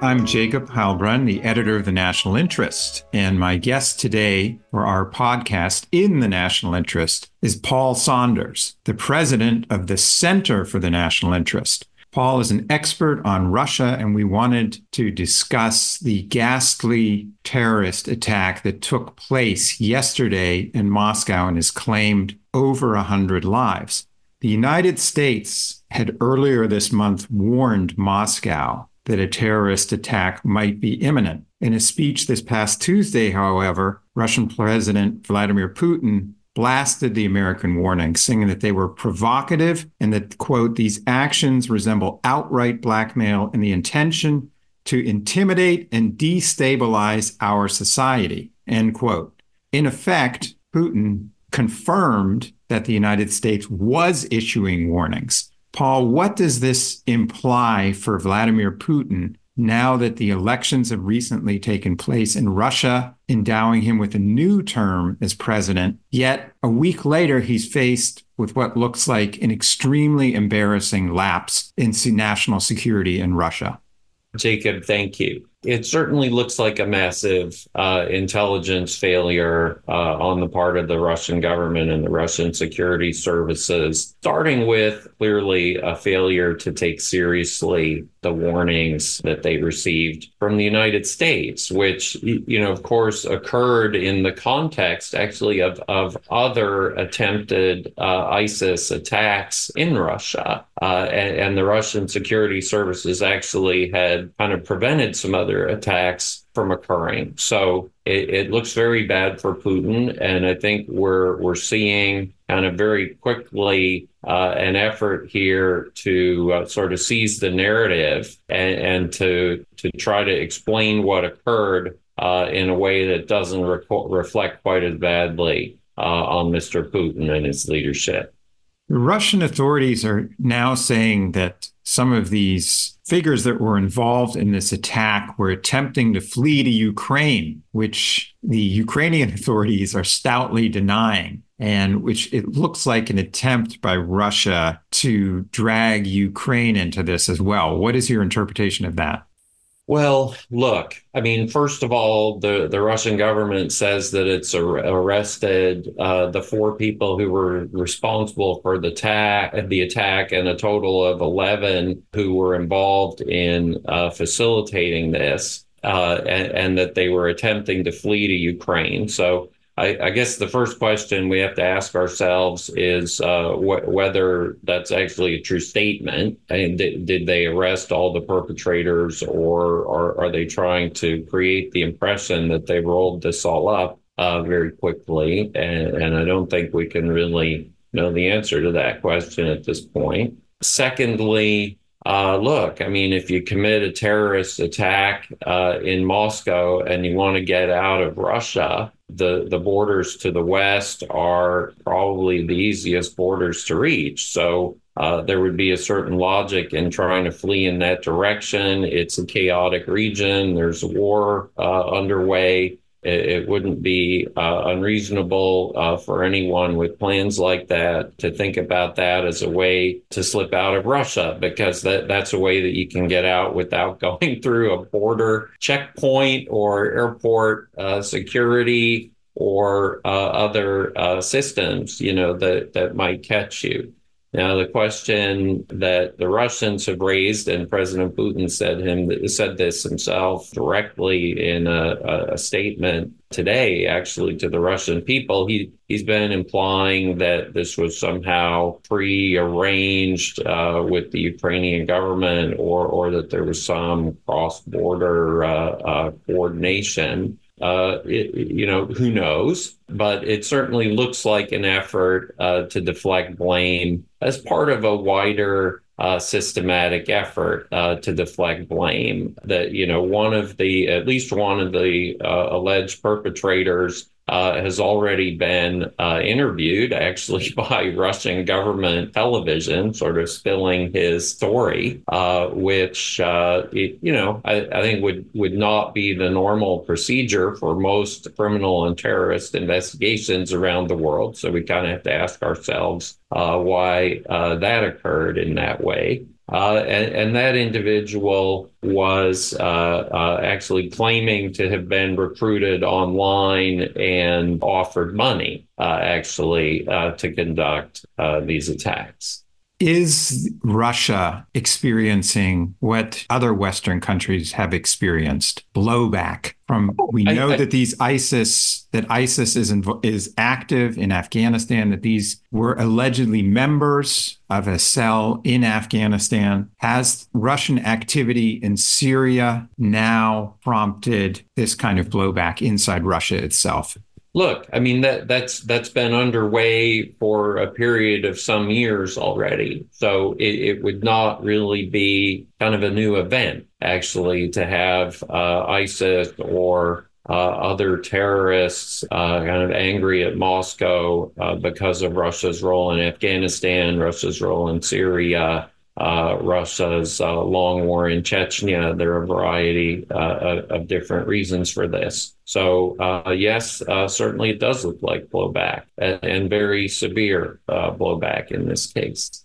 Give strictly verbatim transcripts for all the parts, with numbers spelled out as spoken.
I'm Jacob Heilbrunn, the editor of The National Interest, and my guest today for our podcast in The National Interest is Paul Saunders, the president of the Center for the National Interest. Paul is an expert on Russia, and we wanted to discuss the ghastly terrorist attack that took place yesterday in Moscow and has claimed over one hundred lives. The United States had earlier this month warned Moscow that a terrorist attack might be imminent. In a speech this past Tuesday, however, Russian President Vladimir Putin blasted the American warning, saying that they were provocative and that, quote, these actions resemble outright blackmail and the intention to intimidate and destabilize our society, end quote. In effect, Putin confirmed that the United States was issuing warnings. Paul, what does this imply for Vladimir Putin now that the elections have recently taken place in Russia, endowing him with a new term as president, yet a week later he's faced with what looks like an extremely embarrassing lapse in national security in Russia? Jacob, thank you. It certainly looks like a massive uh, intelligence failure uh, on the part of the Russian government and the Russian security services, starting with clearly a failure to take seriously the warnings that they received from the United States, which, you know, of course, occurred in the context actually of, of other attempted uh, ISIS attacks in Russia. Uh, and, and the Russian security services actually had kind of prevented some other attacks from occurring. So it, it looks very bad for Putin. And I think we're we're seeing kind of very quickly uh, an effort here to uh, sort of seize the narrative and, and to to try to explain what occurred uh, in a way that doesn't re- reflect quite as badly uh, on Mister Putin and his leadership. The Russian authorities are now saying that some of these figures that were involved in this attack were attempting to flee to Ukraine, which the Ukrainian authorities are stoutly denying, and which it looks like an attempt by Russia to drag Ukraine into this as well. What is your interpretation of that? Well, look, I mean, first of all, the, the Russian government says that it's ar- arrested uh, the four people who were responsible for the, ta- the attack and a total of eleven who were involved in uh, facilitating this uh, and, and that they were attempting to flee to Ukraine. So I, I guess the first question we have to ask ourselves is uh, wh- whether that's actually a true statement. And th- did they arrest all the perpetrators, or, or are they trying to create the impression that they rolled this all up uh, very quickly? And, and I don't think we can really know the answer to that question at this point. Secondly, Uh, look, I mean, if you commit a terrorist attack uh, in Moscow and you want to get out of Russia, the, the borders to the west are probably the easiest borders to reach. So uh, there would be a certain logic in trying to flee in that direction. It's a chaotic region. There's a war uh, underway. It, it wouldn't be uh, unreasonable uh, for anyone with plans like that to think about that as a way to slip out of Russia, because that, that's a way that you can get out without going through a border checkpoint or airport uh, security or uh, other uh, systems, you know, that, that might catch you. Now, the question that the Russians have raised, and President Putin said him said this himself directly in a, a statement today, actually, to the Russian people. He, he's been implying that this was somehow pre-arranged uh, with the Ukrainian government, or, or that there was some cross-border uh, uh, coordination. Uh, it, you know, who knows? But it certainly looks like an effort uh, to deflect blame as part of a wider uh, systematic effort uh, to deflect blame. That, you know, one of the, at least one of the uh, alleged perpetrators uh, has already been uh, interviewed, actually, by Russian government television, sort of spilling his story, uh, which, uh, it, you know, I, I think would, would not be the normal procedure for most criminal and terrorist investigations around the world. So we kind of have to ask ourselves uh, why uh, that occurred in that way. Uh, and, and that individual was uh, uh, actually claiming to have been recruited online and offered money, uh, actually, uh, to conduct uh, these attacks. Is Russia experiencing what other Western countries have experienced? Blowback from, we I, know I, that these ISIS, that ISIS is, inv- is active in Afghanistan, that these were allegedly members of a cell in Afghanistan. Has Russian activity in Syria now prompted this kind of blowback inside Russia itself? Look, I mean that that's that's been underway for a period of some years already. So it, it would not really be kind of a new event, actually, to have uh, ISIS or uh, other terrorists uh, kind of angry at Moscow uh, because of Russia's role in Afghanistan, Russia's role in Syria. Uh, Russia's uh, long war in Chechnya. There are a variety uh, of different reasons for this. So, uh, yes, uh, certainly it does look like blowback and, and very severe uh, blowback in this case.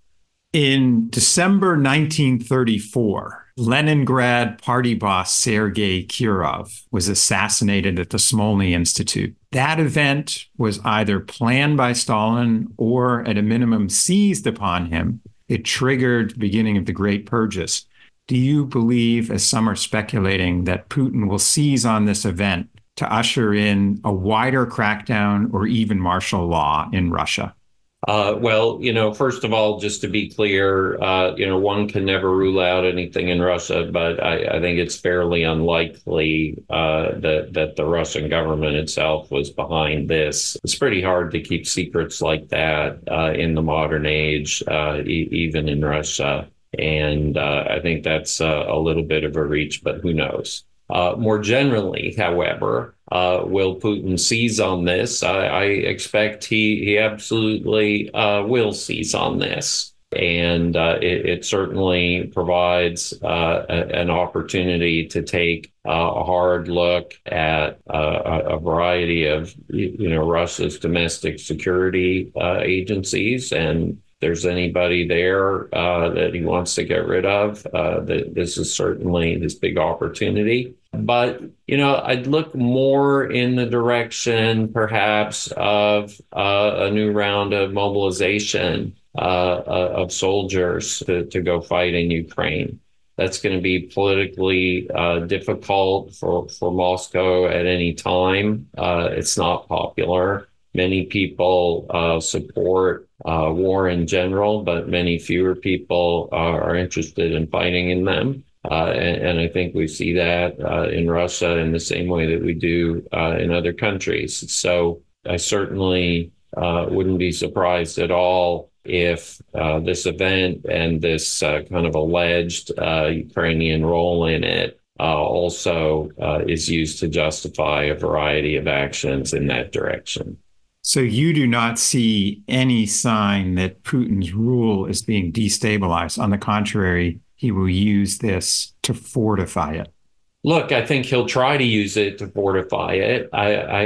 In December nineteen thirty-four, Leningrad party boss Sergei Kirov was assassinated at the Smolny Institute. That event was either planned by Stalin or, at a minimum, seized upon him. It triggered the beginning of the Great Purges. Do you believe, as some are speculating, that Putin will seize on this event to usher in a wider crackdown or even martial law in Russia? Uh, well, you know, first of all, just to be clear, uh, you know, one can never rule out anything in Russia, but I, I think it's fairly unlikely uh, that that the Russian government itself was behind this. It's pretty hard to keep secrets like that uh, in the modern age, uh, e- even in Russia. And uh, I think that's uh, a little bit of a reach, but who knows? Uh, more generally, however, uh, will Putin seize on this? I, I expect he, he absolutely uh, will seize on this. And uh, it, it certainly provides uh, a, an opportunity to take uh, a hard look at uh, a, a variety of, you know, Russia's domestic security uh, agencies. And there's anybody there uh, that he wants to get rid of, uh, that this is certainly his big opportunity. But, you know, I'd look more in the direction, perhaps, of uh, a new round of mobilization uh, of soldiers to, to go fight in Ukraine. That's going to be politically uh, difficult for, for Moscow at any time. Uh, it's not popular. Many people uh, support uh, war in general, but many fewer people uh, are interested in fighting in them. Uh, and, and I think we see that uh, in Russia in the same way that we do uh, in other countries. So I certainly uh, wouldn't be surprised at all if uh, this event and this uh, kind of alleged uh, Ukrainian role in it uh, also uh, is used to justify a variety of actions in that direction. So you do not see any sign that Putin's rule is being destabilized. On the contrary, he will use this to fortify it. Look, I think he'll try to use it to fortify it. I, I,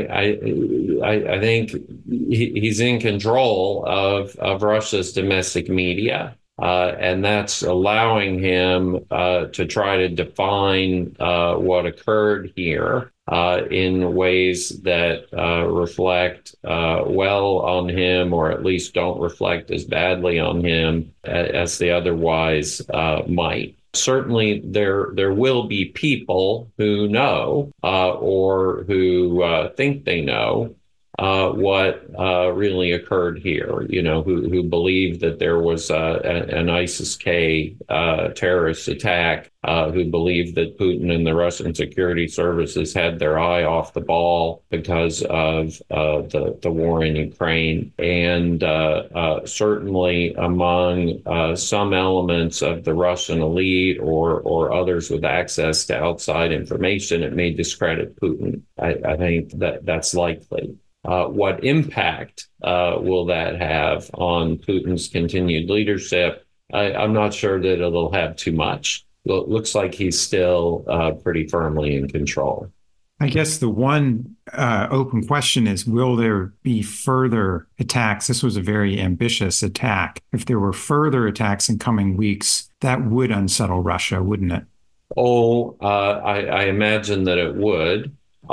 I, I think he's in control of, of Russia's domestic media, uh, and that's allowing him uh, to try to define uh, what occurred here uh, in ways that uh, reflect uh, well on him, or at least don't reflect as badly on him as they otherwise uh, might. Certainly, there there will be people who know uh, or who uh, think they know uh, what uh, really occurred here. You know, who who believe that there was uh, an ISIS-K uh, terrorist attack. Uh, who believe that Putin and the Russian security services had their eye off the ball because of uh, the, the war in Ukraine. And uh, uh, certainly among uh, some elements of the Russian elite or, or others with access to outside information, it may discredit Putin. I, I think that that's likely. Uh, what impact uh, will that have on Putin's continued leadership? I, I'm not sure that it'll have too much. It looks like he's still uh, pretty firmly in control. I guess the one uh, open question is, will there be further attacks? This was a very ambitious attack. If there were further attacks in coming weeks, that would unsettle Russia, wouldn't it? Oh, uh, I, I imagine that it would.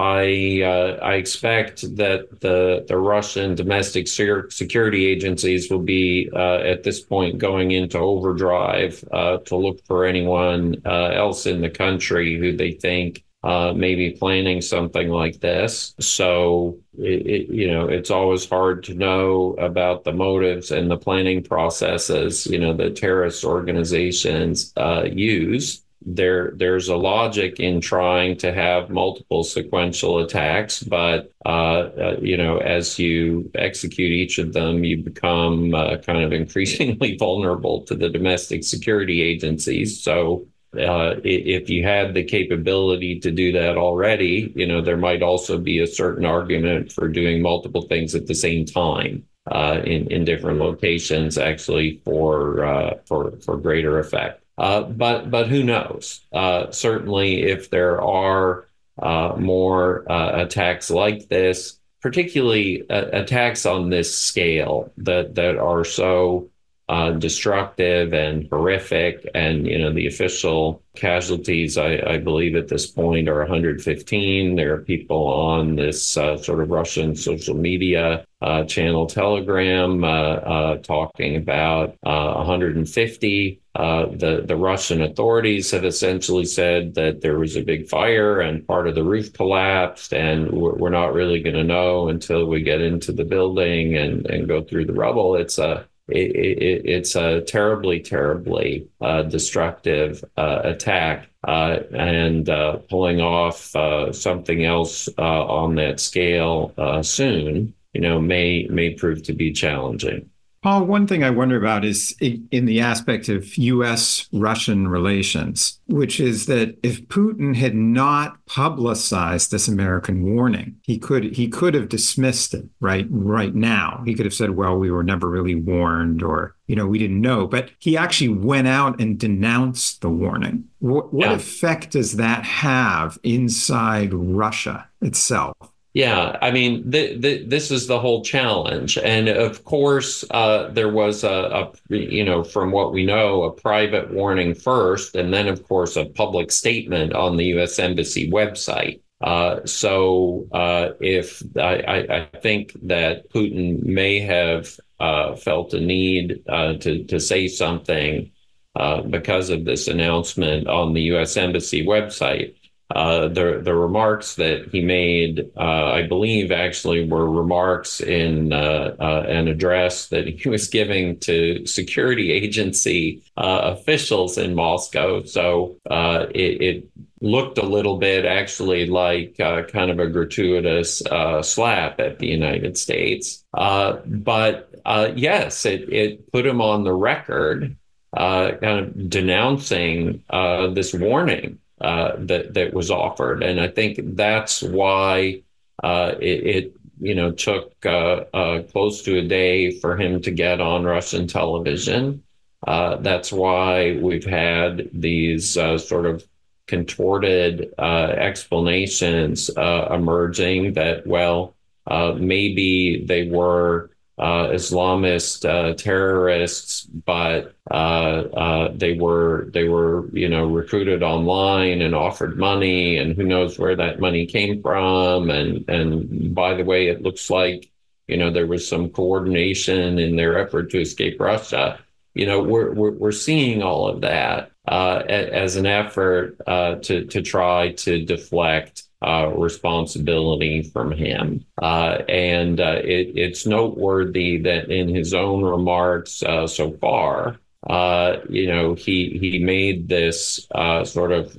I uh, I expect that the the Russian domestic security agencies will be uh, at this point going into overdrive uh, to look for anyone uh, else in the country who they think uh, may be planning something like this. So it, it, you know, it's always hard to know about the motives and the planning processes, you know, that terrorist organizations uh, use. There, there's a logic in trying to have multiple sequential attacks, but uh, uh, you know, as you execute each of them, you become uh, kind of increasingly vulnerable to the domestic security agencies. So, uh, if you had the capability to do that already, you know, there might also be a certain argument for doing multiple things at the same time uh, in in different locations, actually, for uh, for for greater effect. Uh, but but who knows? Uh, certainly, if there are uh, more uh, attacks like this, particularly uh, attacks on this scale that that are so uh, destructive and horrific, and you know the official casualties, I, I believe at this point, are one hundred fifteen. There are people on this uh, sort of Russian social media uh, channel Telegram uh, uh, talking about uh, one hundred fifty. Uh, the, the Russian authorities have essentially said that there was a big fire and part of the roof collapsed, and we're, we're not really going to know until we get into the building and, and go through the rubble. It's a it, it, it's a terribly, terribly uh, destructive uh, attack, uh, and uh, pulling off uh, something else uh, on that scale uh, soon, you know, may may prove to be challenging. Paul, one thing I wonder about is in the aspect of U S Russian relations, which is that if Putin had not publicized this American warning, he could he could have dismissed it right right now. He could have said, well, we were never really warned, or, you know, we didn't know. But he actually went out and denounced the warning. What, what Yeah. effect does that have inside Russia itself? Yeah, I mean, th th this is the whole challenge. And of course, uh, there was a, a, you know, from what we know, a private warning first, and then, of course, a public statement on the U S Embassy website. Uh, so uh, if I, I, I think that Putin may have uh, felt a need uh, to, to say something uh, because of this announcement on the U S Embassy website. Uh, the the remarks that he made, uh, I believe, actually were remarks in uh, uh, an address that he was giving to security agency uh, officials in Moscow. So uh, it, it looked a little bit actually like uh, kind of a gratuitous uh, slap at the United States. Uh, but uh, yes, it, it put him on the record, uh, kind of denouncing uh, this warning Uh, that that was offered, and I think that's why uh, it, it you know took uh, uh, close to a day for him to get on Russian television. Uh, that's why we've had these uh, sort of contorted uh, explanations uh, emerging that, well, uh, maybe they were uh, Islamist uh, terrorists, but uh, uh, they were they were you know recruited online and offered money, and who knows where that money came from. And and by the way, it looks like you know there was some coordination in their effort to escape Russia. You know, we're we're, we're seeing all of that uh, as an effort uh, to to try to deflect Uh, responsibility from him. Uh, and uh, it, it's noteworthy that in his own remarks uh, so far, uh, you know, he he made this uh, sort of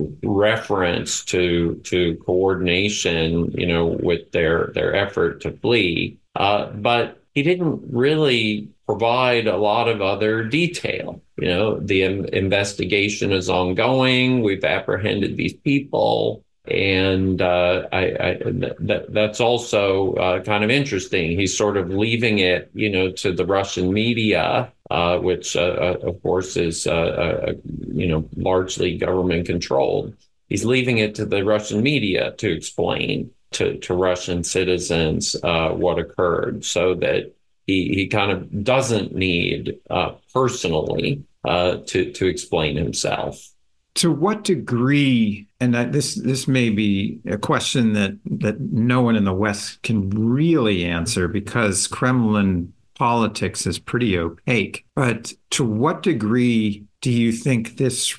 reference to to coordination, you know, with their their effort to flee. Uh, but he didn't really provide a lot of other detail. You know, the in- investigation is ongoing. We've apprehended these people. And uh, I, I that that's also uh, kind of interesting. He's sort of leaving it, you know, to the Russian media, uh, which, uh, of course, is, uh, uh, you know, largely government controlled. he's leaving it to the Russian media to explain to, to Russian citizens uh, what occurred, so that he, he kind of doesn't need uh, personally uh, to, to explain himself. To what degree, and that this this may be a question that that no one in the West can really answer because Kremlin politics is pretty opaque, but to what degree do you think this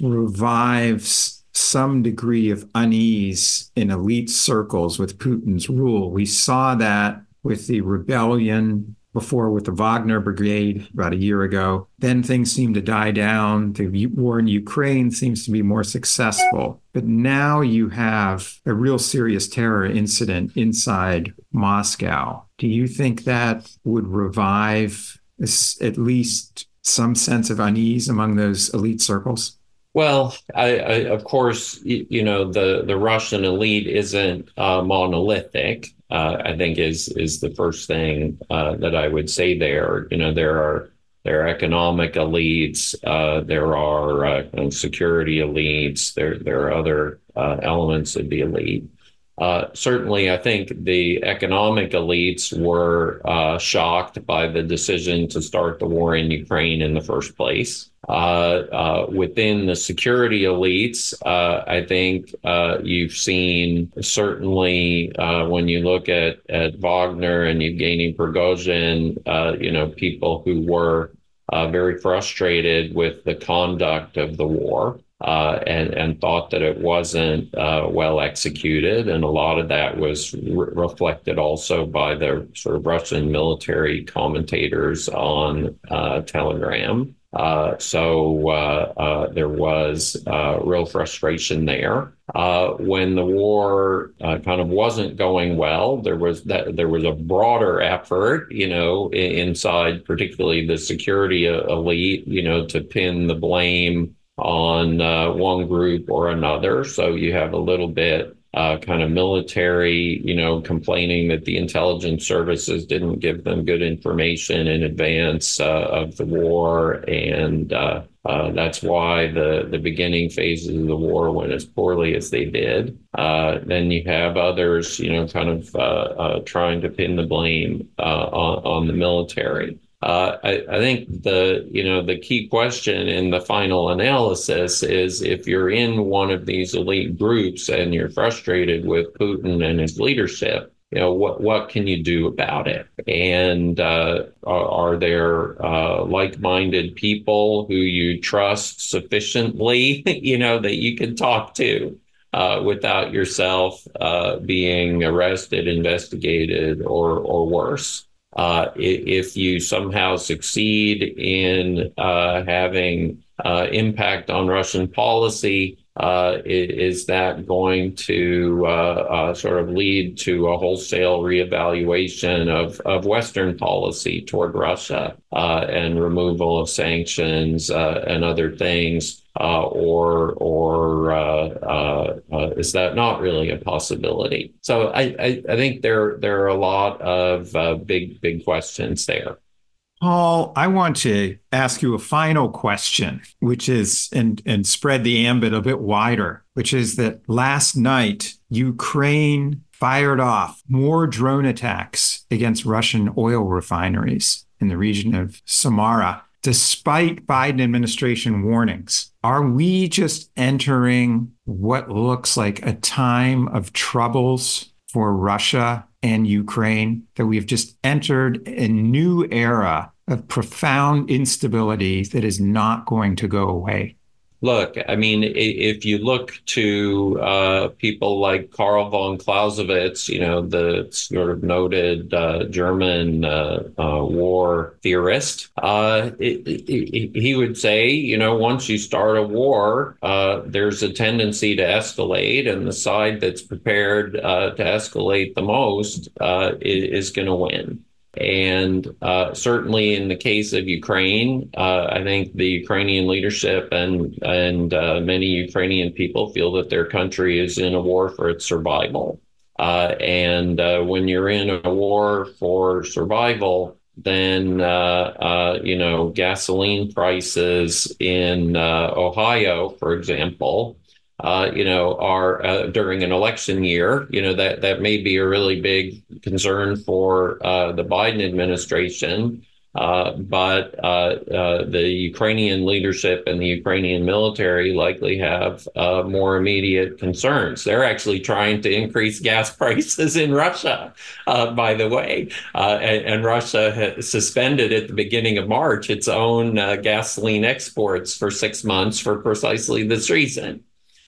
revives some degree of unease in elite circles with Putin's rule? We saw that with the rebellion before with the Wagner Brigade about a year ago. Then things seem to die down. The war in Ukraine seems to be more successful. But now you have a real serious terror incident inside Moscow. Do you think that would revive this, at least some sense of unease among those elite circles? Well, I, I, of course, you, you know, the, the Russian elite isn't uh, monolithic. Uh, I think is is the first thing uh, that I would say there. You know, there are there are economic elites, uh, there are uh, security elites, there there are other uh, elements of the elite. Uh, certainly, I think the economic elites were uh, shocked by the decision to start the war in Ukraine in the first place. Uh, uh, within the security elites, uh, I think uh, you've seen certainly uh, when you look at, at Wagner and Yevgeny Prigozhin, uh, you know, people who were uh, very frustrated with the conduct of the war. Uh, and, and thought that it wasn't uh, well executed. And a lot of that was re- reflected also by the sort of Russian military commentators on uh, Telegram. Uh, so uh, uh, there was uh, real frustration there. Uh, when the war uh, kind of wasn't going well, there was that there was a broader effort, you know, inside particularly the security elite, you know, to pin the blame on uh, one group or another. So you have a little bit uh, kind of military, you know, complaining that the intelligence services didn't give them good information in advance uh, of the war. And uh, uh, that's why the, the beginning phases of the war went as poorly as they did. Uh, then you have others, you know, kind of uh, uh, trying to pin the blame uh, on, on the military. Uh, I, I think the, you know, the key question in the final analysis is if you're in one of these elite groups and you're frustrated with Putin and his leadership, you know, what, what can you do about it? And uh, are, are there uh, like-minded people who you trust sufficiently, you know, that you can talk to uh, without yourself uh, being arrested, investigated, or or worse? Uh, if you somehow succeed in uh, having uh, impact on Russian policy, uh, is that going to uh, uh, sort of lead to a wholesale reevaluation of, of Western policy toward Russia uh, and removal of sanctions uh, and other things? Uh, or or uh, uh, uh, is that not really a possibility? So I, I, I think there there are a lot of uh, big big questions there. Paul, I want to ask you a final question, which is and and spread the ambit a bit wider, which is that last night Ukraine fired off more drone attacks against Russian oil refineries in the region of Samara, despite Biden administration warnings. Are we just entering what looks like a time of troubles for Russia and Ukraine, that we've just entered a new era of profound instability that is not going to go away? Look, I mean, if you look to uh, people like Karl von Clausewitz, you know, the sort of noted uh, German uh, uh, war theorist, uh, it, it, he would say, you know, once you start a war, uh, there's a tendency to escalate, and the side that's prepared uh, to escalate the most uh, is, is going to win. And uh, certainly in the case of Ukraine, uh, I think the Ukrainian leadership and and uh, many Ukrainian people feel that their country is in a war for its survival. Uh, and uh, when you're in a war for survival, then, uh, uh, you know, gasoline prices in uh, Ohio, for example, uh, you know, are uh, during an election year. You know, that that may be a really big concern for uh, the Biden administration. Uh, but uh, uh, the Ukrainian leadership and the Ukrainian military likely have uh, more immediate concerns. They're actually trying to increase gas prices in Russia, uh, by the way. Uh, and, and Russia has suspended at the beginning of March its own uh, gasoline exports for six months for precisely this reason.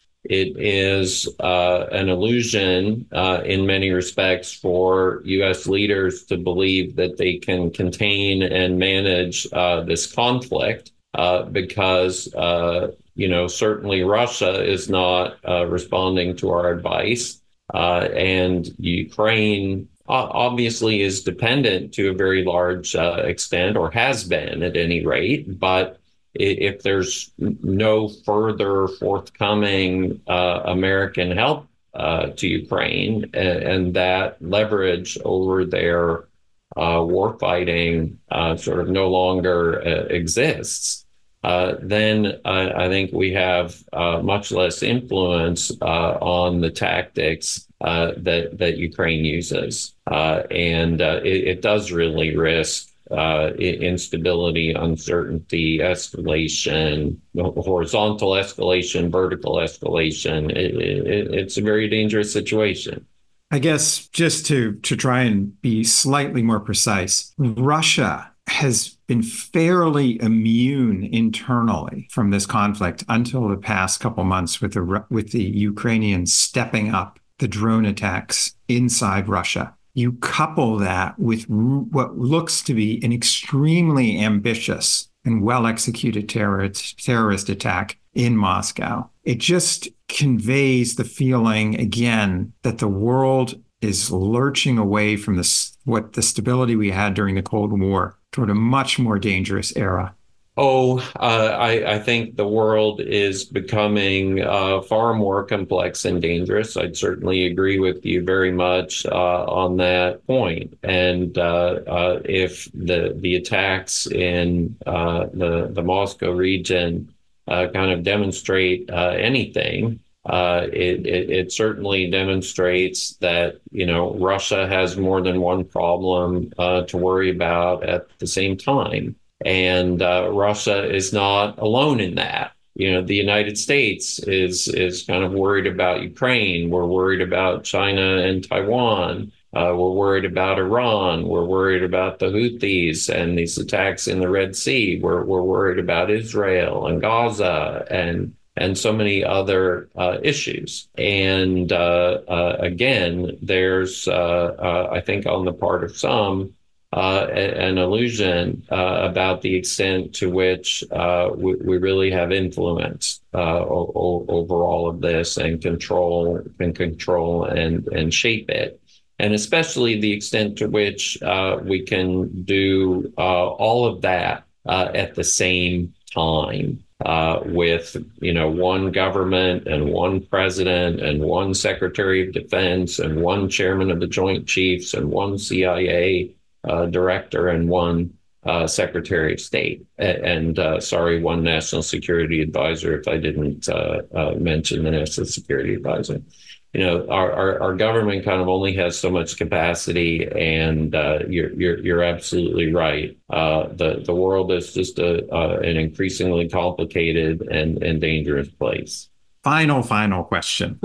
It is uh, an illusion uh, in many respects for U S leaders to believe that they can contain and manage uh, this conflict uh, because, uh, you know, certainly Russia is not uh, responding to our advice. Uh, and Ukraine obviously is dependent to a very large uh, extent, or has been at any rate, but if there's no further forthcoming uh, American help uh, to Ukraine, and, and that leverage over their uh, warfighting uh, sort of no longer uh, exists, uh, then I, I think we have uh, much less influence uh, on the tactics uh, that that Ukraine uses, uh, and uh, it, it does really risk Uh, instability, uncertainty, escalation, horizontal escalation, vertical escalation. It, it, it's a very dangerous situation. I guess just to, to try and be slightly more precise, Russia has been fairly immune internally from this conflict until the past couple months with the, with the Ukrainians stepping up the drone attacks inside Russia. You couple that with what looks to be an extremely ambitious and well-executed terrorist, terrorist attack in Moscow. It just conveys the feeling, again, that the world is lurching away from this, what the stability we had during the Cold War toward a much more dangerous era. Oh, uh, I, I think the world is becoming uh, far more complex and dangerous. I'd certainly agree with you very much uh, on that point. And uh, uh, if the the attacks in uh, the the Moscow region uh, kind of demonstrate uh, anything, uh, it, it it certainly demonstrates that, you know, Russia has more than one problem uh, to worry about at the same time. And uh, Russia is not alone in that. You know, the United States is is kind of worried about Ukraine. We're worried about China and Taiwan. Uh, we're worried about Iran. We're worried about the Houthis and these attacks in the Red Sea. We're we're worried about Israel and Gaza and and so many other uh, issues. And uh, uh, again, there's uh, uh, I think on the part of some, Uh, an illusion uh, about the extent to which uh, we, we really have influence uh, o- o- over all of this and control and control and and shape it, and especially the extent to which uh, we can do uh, all of that uh, at the same time. Uh, with, you know, one government and one president and one secretary of defense and one chairman of the Joint Chiefs and one C I A Uh, director and one uh, secretary of state, and uh, sorry, one national security advisor, if I didn't uh, uh, mention the national security advisor. You know, our, our, our government kind of only has so much capacity, and uh, you're, you're you're absolutely right. Uh, the the world is just a, uh, an increasingly complicated and, and dangerous place. Final, final question.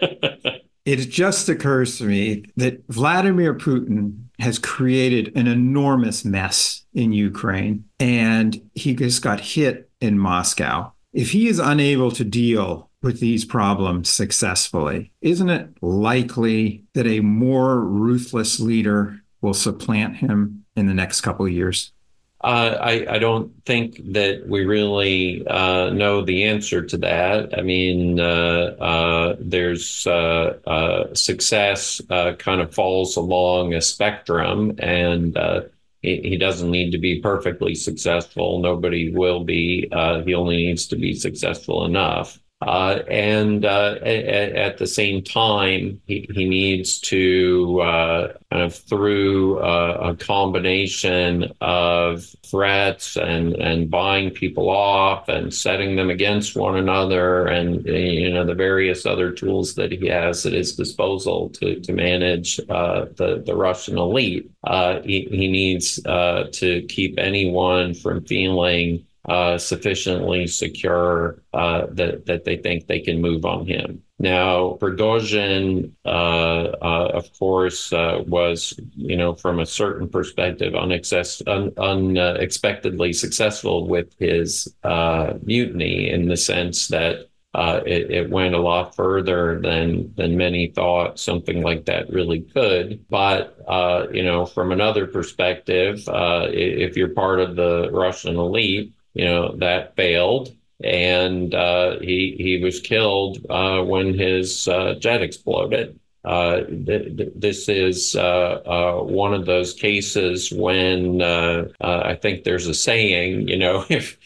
It just occurs to me that Vladimir Putin has created an enormous mess in Ukraine, and he just got hit in Moscow. If he is unable to deal with these problems successfully, isn't it likely that a more ruthless leader will supplant him in the next couple of years? Uh, I, I don't think that we really uh, know the answer to that. I mean, uh, uh, there's uh, uh, success uh, kind of falls along a spectrum, and uh, he, he doesn't need to be perfectly successful. Nobody will be. Uh, he only needs to be successful enough. Uh, and uh, at, at the same time, he, he needs to uh, kind of through uh, a combination of threats and, and buying people off and setting them against one another, and you know the various other tools that he has at his disposal to to manage uh, the the Russian elite. Uh, he, he needs uh, to keep anyone from feeling Uh, sufficiently secure uh, that that they think they can move on him. Now, Prigozhin, uh, uh, of course, uh, was, you know, from a certain perspective, unaccess- un- unexpectedly successful with his uh, mutiny, in the sense that uh, it, it went a lot further than than many thought something like that really could. But uh, you know, from another perspective, uh, if you're part of the Russian elite, you know, that failed, and uh, he he was killed uh, when his uh, jet exploded. Uh, th- th- this is uh, uh, one of those cases when uh, uh, I think there's a saying, you know, if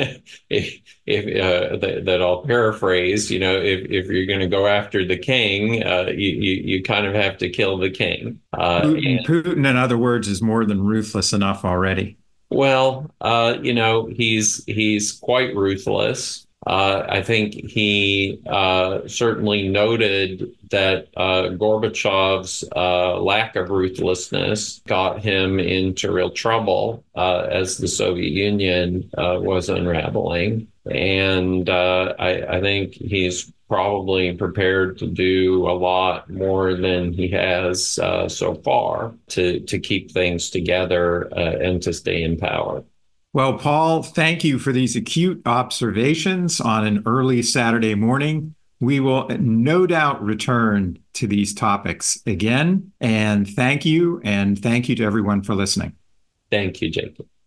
if, if uh, that, that I'll paraphrase, you know, if, if you're going to go after the king, uh, you, you you kind of have to kill the king. Uh, Putin, and, Putin, in other words, is more than ruthless enough already. Well, uh, you know, he's he's quite ruthless. Uh, I think he uh, certainly noted that uh, Gorbachev's uh, lack of ruthlessness got him into real trouble uh, as the Soviet Union uh, was unraveling. And uh, I, I think he's probably prepared to do a lot more than he has uh, so far to, to keep things together uh, and to stay in power. Well, Paul, thank you for these acute observations on an early Saturday morning. We will no doubt return to these topics again. And thank you. And thank you to everyone for listening. Thank you, Jacob.